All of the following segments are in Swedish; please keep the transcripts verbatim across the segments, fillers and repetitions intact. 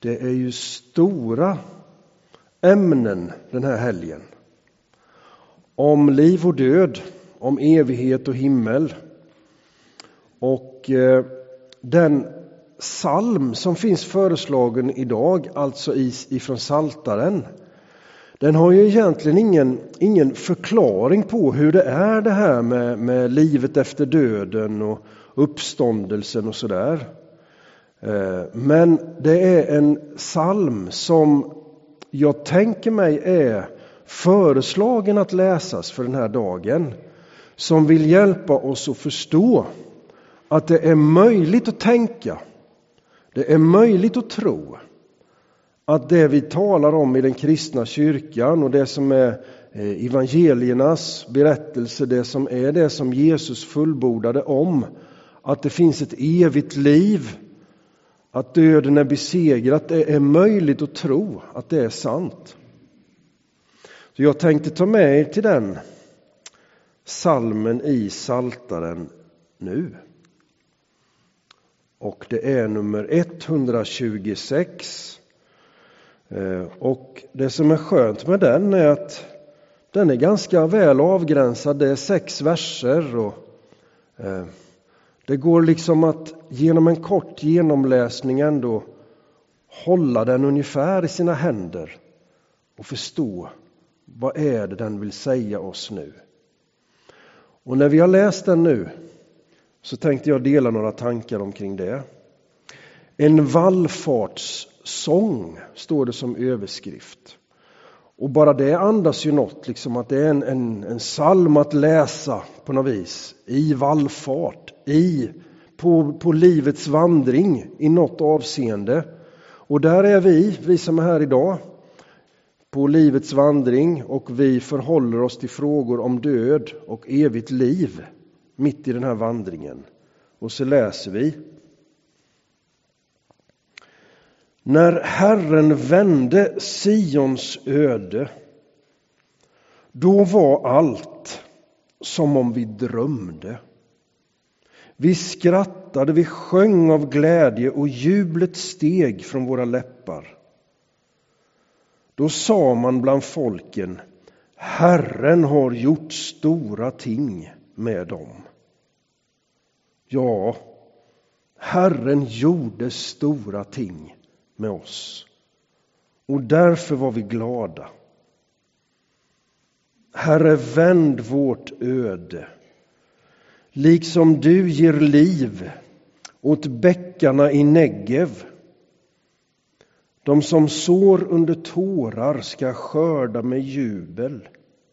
Det är ju stora ämnen den här helgen. Om liv och död, om evighet och himmel. Och eh, den psalm som finns föreslagen idag, alltså ifrån Psaltaren, den har ju egentligen ingen, ingen förklaring på hur det är det här med, med livet efter döden och uppståndelsen och sådär. Men det är en psalm som jag tänker mig är föreslagen att läsas för den här dagen, som vill hjälpa oss att förstå att det är möjligt att tänka, det är möjligt att tro att det vi talar om i den kristna kyrkan och det som är evangeliernas berättelse, det som är det som Jesus fullbordade om, att det finns ett evigt liv, att döden är besegrad, det är möjligt att tro att det är sant. Så jag tänkte ta med er till den psalmen i Psaltaren nu. Och det är nummer etthundratjugosex. Och det som är skönt med den är att den är ganska väl avgränsad. Det är sex verser och det går liksom att genom en kort genomläsning ändå hålla den ungefär i sina händer och förstå vad är det den vill säga oss nu. Och när vi har läst den nu så tänkte jag dela några tankar omkring det. En vallfartssång står det som överskrift. Och bara det andas ju något, liksom att det är en, en, en psalm att läsa på något vis. I vallfart, i, på, på livets vandring i något avseende. Och där är vi, vi som är här idag, på livets vandring, och vi förhåller oss till frågor om död och evigt liv mitt i den här vandringen. Och så läser vi. När Herren vände Sions öde, då var allt som om vi drömde. Vi skrattade, vi sjöng av glädje och jublet steg från våra läppar. Då sa man bland folken, Herren har gjort stora ting med dem. Ja, Herren gjorde stora ting med oss. Och därför var vi glada. Herre, vänd vårt öde. Liksom du ger liv åt bäckarna i Negev. De som sår under tårar ska skörda med jubel.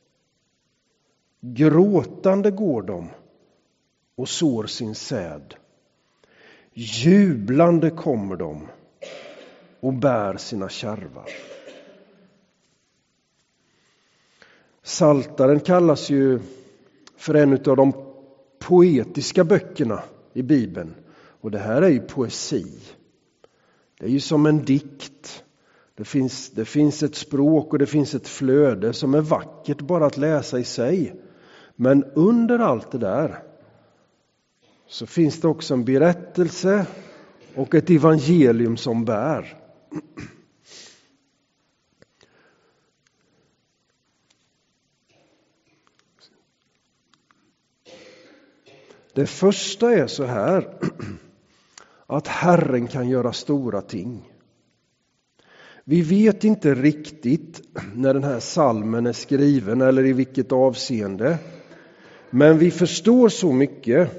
Gråtande går de och sår sin säd. Jublande kommer de och bär sina kärvar. Psaltaren kallas ju för en av de poetiska böckerna i Bibeln. Och det här är ju poesi. Det är ju som en dikt. Det finns, det finns ett språk och det finns ett flöde som är vackert bara att läsa i sig. Men under allt det där så finns det också en berättelse och ett evangelium som bär. Det första är så här, att Herren kan göra stora ting. Vi vet inte riktigt när den här psalmen är skriven eller i vilket avseende. Men vi förstår så mycket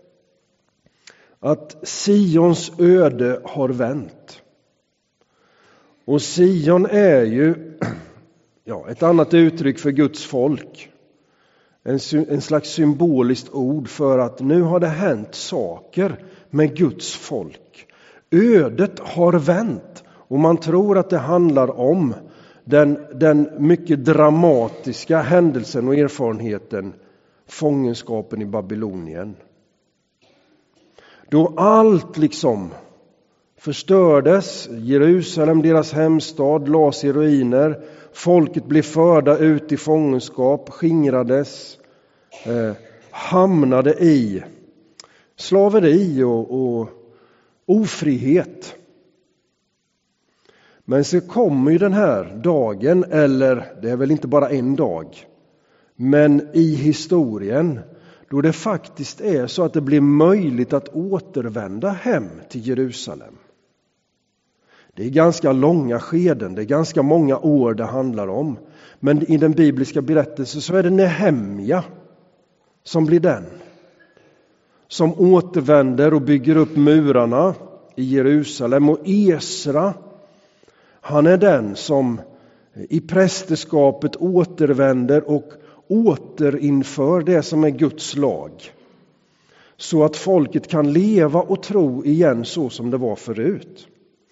att Sions öde har vänt. Och Sion är ju ja, ett annat uttryck för Guds folk. En, en slags symboliskt ord för att nu har det hänt saker med Guds folk. Ödet har vänt och man tror att det handlar om den, den mycket dramatiska händelsen och erfarenheten, fångenskapen i Babylonien. Då allt liksom förstördes, Jerusalem, deras hemstad, lades i ruiner, folket blev förda ut i fångenskap, skingrades, eh, hamnade i slaveri och, och ofrihet. Men så kommer ju den här dagen, eller det är väl inte bara en dag, men i historien, då det faktiskt är så att det blir möjligt att återvända hem till Jerusalem. Det är ganska långa skeden, det är ganska många år det handlar om. Men i den bibliska berättelsen så är det Nehemja som blir den som återvänder och bygger upp murarna i Jerusalem. Och Esra, han är den som i prästerskapet återvänder och återinför det som är Guds lag. Så att folket kan leva och tro igen så som det var förut.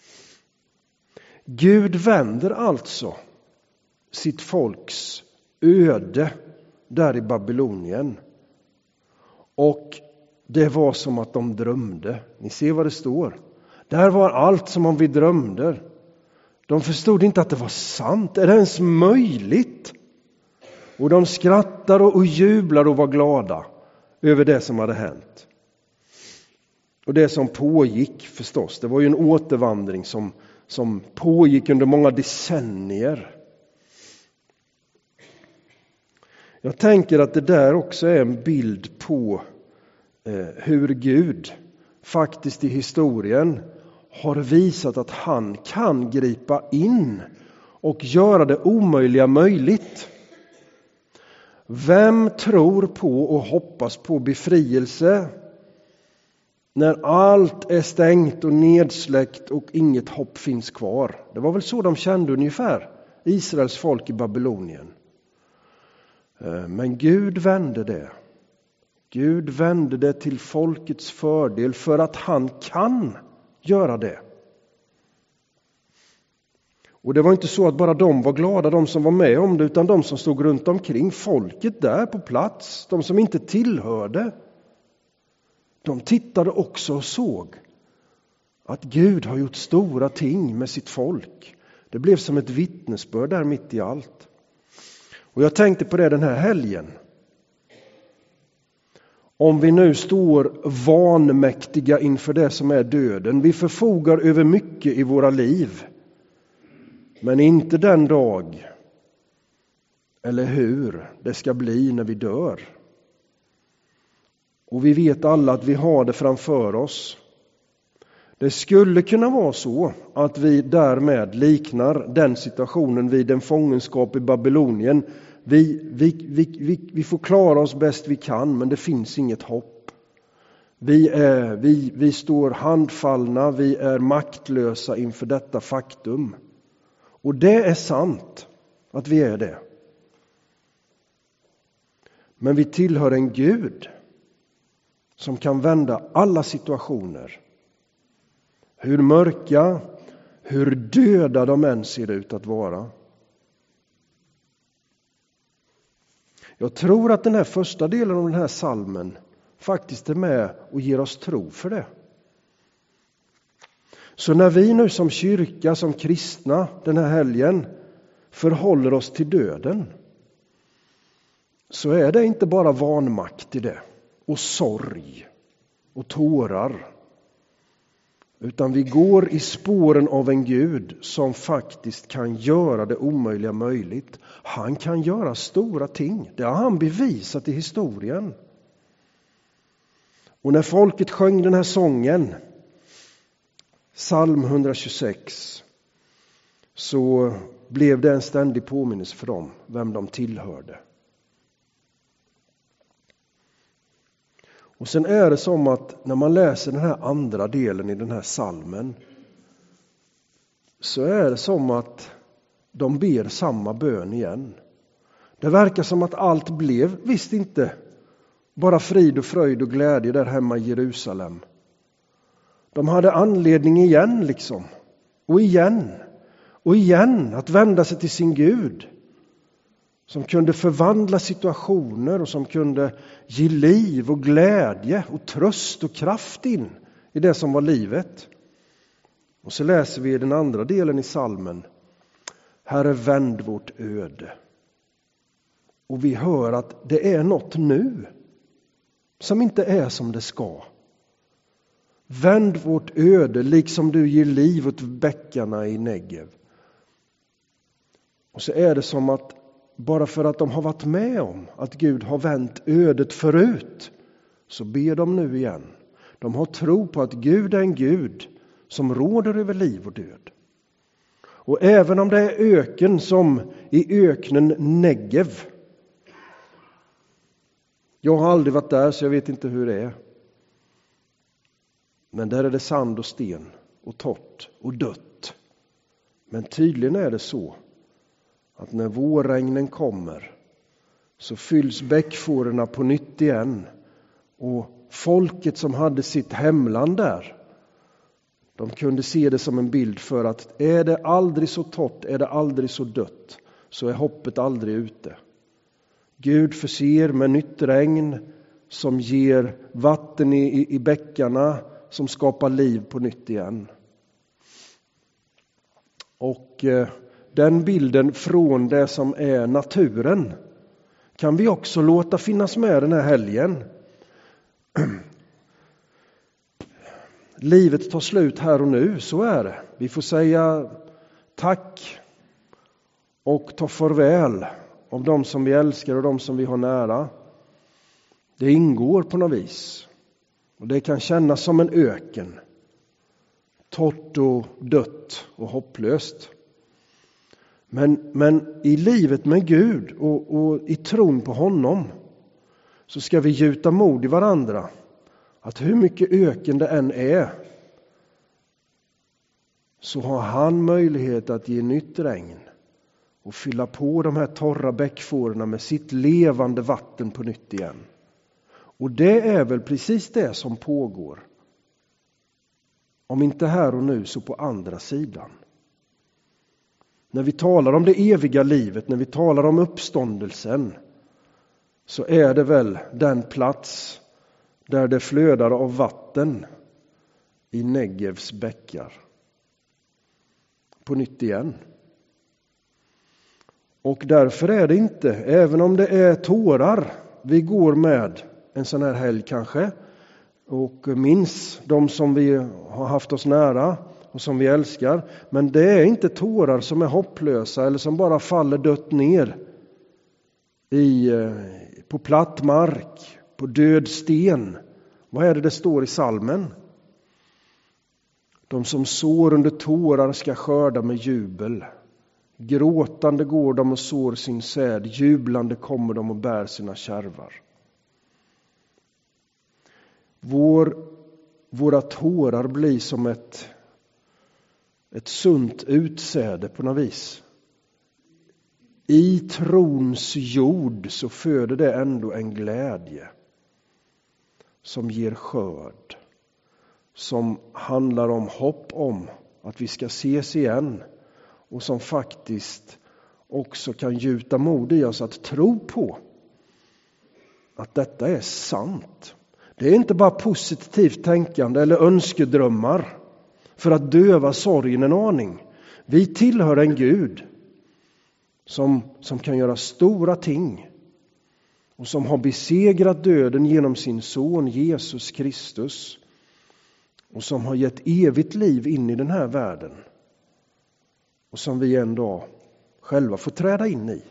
Gud vänder alltså sitt folks öde där i Babylonien. Och det var som att de drömde. Ni ser vad det står. Där var allt som om vi drömde. De förstod inte att det var sant. Är det ens möjligt? Och de skrattade och jublade och var glada över det som hade hänt. Och det som pågick förstås. Det var ju en återvandring som, som pågick under många decennier. Jag tänker att det där också är en bild på eh, hur Gud faktiskt i historien har visat att han kan gripa in och göra det omöjliga möjligt. Vem tror på och hoppas på befrielse när allt är stängt och nedsläckt och inget hopp finns kvar? Det var väl så de kände ungefär, Israels folk i Babylonien. Men Gud vände det. Gud vände det till folkets fördel för att han kan göra det. Och det var inte så att bara de var glada, de som var med om det, utan de som stod runt omkring, folket där på plats, de som inte tillhörde. De tittade också och såg att Gud har gjort stora ting med sitt folk. Det blev som ett vittnesbörd där mitt i allt. Och jag tänkte på det den här helgen. Om vi nu står vanmäktiga inför det som är döden. Vi förfogar över mycket i våra liv. Men inte den dag eller hur det ska bli när vi dör. Och vi vet alla att vi har det framför oss. Det skulle kunna vara så att vi därmed liknar den situationen vid en fångenskap i Babylonien. Vi, vi, vi, vi, vi får klara oss bäst vi kan, men det finns inget hopp. Vi, är, vi, vi står handfallna, vi är maktlösa inför detta faktum. Och det är sant att vi är det. Men vi tillhör en Gud som kan vända alla situationer. Hur mörka, hur döda de än ser ut att vara. Jag tror att den här första delen av den här salmen faktiskt är med och ger oss tro för det. Så när vi nu som kyrka, som kristna den här helgen förhåller oss till döden, så är det inte bara vanmakt i det och sorg och tårar. Utan vi går i spåren av en Gud som faktiskt kan göra det omöjliga möjligt. Han kan göra stora ting. Det har han bevisat i historien. Och när folket sjöng den här sången, psalm etthundratjugosex, så blev det en ständig påminnelse för dem vem de tillhörde. Och sen är det som att när man läser den här andra delen i den här salmen, så är det som att de ber samma bön igen. Det verkar som att allt blev visst inte bara frid och fröjd och glädje där hemma i Jerusalem. De hade anledning igen liksom. Och igen. Och igen att vända sig till sin Gud. Som kunde förvandla situationer och som kunde ge liv och glädje och tröst och kraft in i det som var livet. Och så läser vi i den andra delen i salmen: Herre, vänd vårt öde. Och vi hör att det är något nu som inte är som det ska. Vänd vårt öde liksom du ger liv åt bäckarna i Negev. Och så är det som att bara för att de har varit med om att Gud har vänt ödet förut, så ber de nu igen. De har tro på att Gud är en Gud som råder över liv och död. Och även om det är öken som i öknen Negev. Jag har aldrig varit där så jag vet inte hur det är. Men där är det sand och sten och torrt och dött. Men tydligen är det så att när vårregnen kommer så fylls bäckfårorna på nytt igen. Och folket som hade sitt hemland där, de kunde se det som en bild för att är det aldrig så torrt, är det aldrig så dött, så är hoppet aldrig ute. Gud förser med nytt regn som ger vatten i, i, i bäckarna, som skapar liv på nytt igen. Och eh, den bilden från det som är naturen kan vi också låta finnas med den här helgen. Livet tar slut här och nu, så är det. Vi får säga tack och ta farväl av de som vi älskar och de som vi har nära. Det ingår på något vis. Och det kan kännas som en öken. Torrt och dött och hopplöst. Men, men i livet med Gud och, och i tron på honom så ska vi gjuta mod i varandra. Att hur mycket öken det än är, så har han möjlighet att ge nytt regn och fylla på de här torra bäckfårorna med sitt levande vatten på nytt igen. Och det är väl precis det som pågår. Om inte här och nu så på andra sidan. När vi talar om det eviga livet, när vi talar om uppståndelsen, så är det väl den plats där det flödar av vatten i Negevs bäckar. På nytt igen. Och därför är det inte, även om det är tårar vi går med en sån här helg kanske, och minns de som vi har haft oss nära och som vi älskar, men det är inte tårar som är hopplösa eller som bara faller dött ner i, på platt mark, på död sten. Vad är det det står i salmen? De som sår under tårar ska skörda med jubel. Gråtande går de och sår sin säd, jublande kommer de och bär sina kärvar. Vår, våra tårar blir som ett, ett sunt utsäde på något vis. I trons jord så föder det ändå en glädje som ger skörd. Som handlar om hopp om att vi ska ses igen. Och som faktiskt också kan gjuta mod i oss att tro på att detta är sant. Det är inte bara positivt tänkande eller önskedrömmar för att döva sorgen en aning. Vi tillhör en Gud som, som kan göra stora ting. Och som har besegrat döden genom sin son Jesus Kristus. Och som har gett evigt liv in i den här världen. Och som vi en dag själva får träda in i.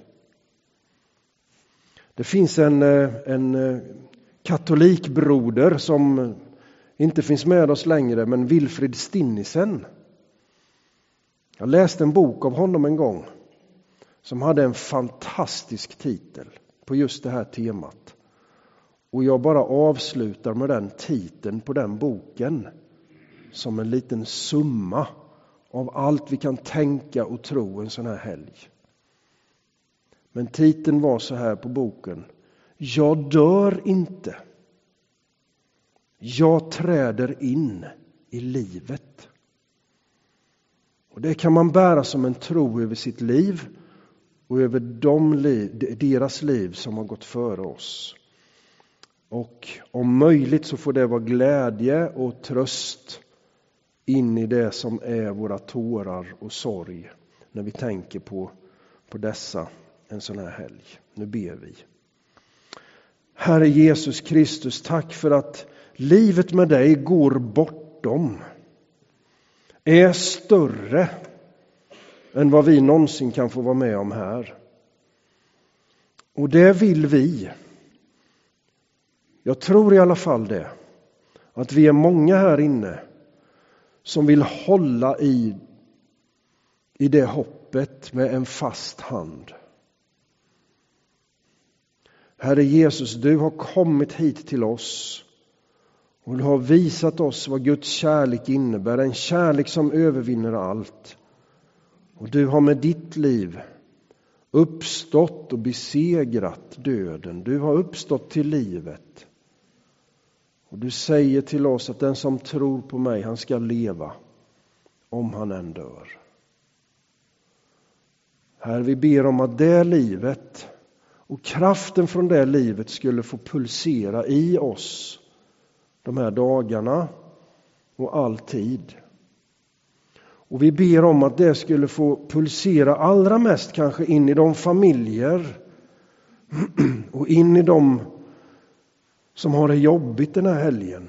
Det finns en, en katolikbroder som inte finns med oss längre, men Wilfrid Stinnisen. Jag läste en bok av honom en gång som hade en fantastisk titel på just det här temat. Och jag bara avslutar med den titeln på den boken som en liten summa av allt vi kan tänka och tro en sån här helg. Men titeln var så här på boken: Jag dör inte. Jag träder in i livet. Och det kan man bära som en tro över sitt liv och över de liv, deras liv som har gått före oss. Och om möjligt så får det vara glädje och tröst in i det som är våra tårar och sorg när vi tänker på, på dessa en sån här helg. Nu ber vi. Herre Jesus Kristus, tack för att livet med dig går bortom, är större än vad vi någonsin kan få vara med om här. Och det vill vi. Jag tror i alla fall det. Att vi är många här inne som vill hålla i, i det hoppet med en fast hand. Herre Jesus, du har kommit hit till oss och du har visat oss vad Guds kärlek innebär. En kärlek som övervinner allt. Och du har med ditt liv uppstått och besegrat döden. Du har uppstått till livet. Och du säger till oss att den som tror på mig, han ska leva om han än dör. Herre, vi ber om att det livet och kraften från det livet skulle få pulsera i oss de här dagarna och alltid. Och vi ber om att det skulle få pulsera allra mest kanske in i de familjer och in i de som har det jobbigt den här helgen.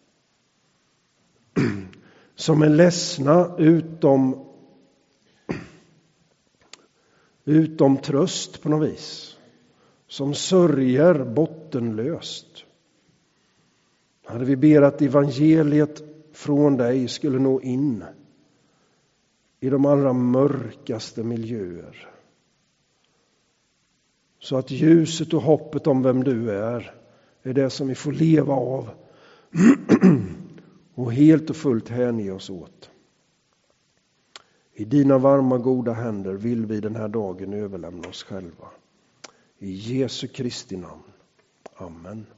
Som är ledsna utom, utom tröst på något vis. Som sörjer bottenlöst. Hade vi ber att evangeliet från dig skulle nå in i de allra mörkaste miljöer. Så att ljuset och hoppet om vem du är är det som vi får leva av och helt och fullt hänge oss åt. I dina varma goda händer vill vi den här dagen överlämna oss själva. I Jesu Kristi namn. Amen.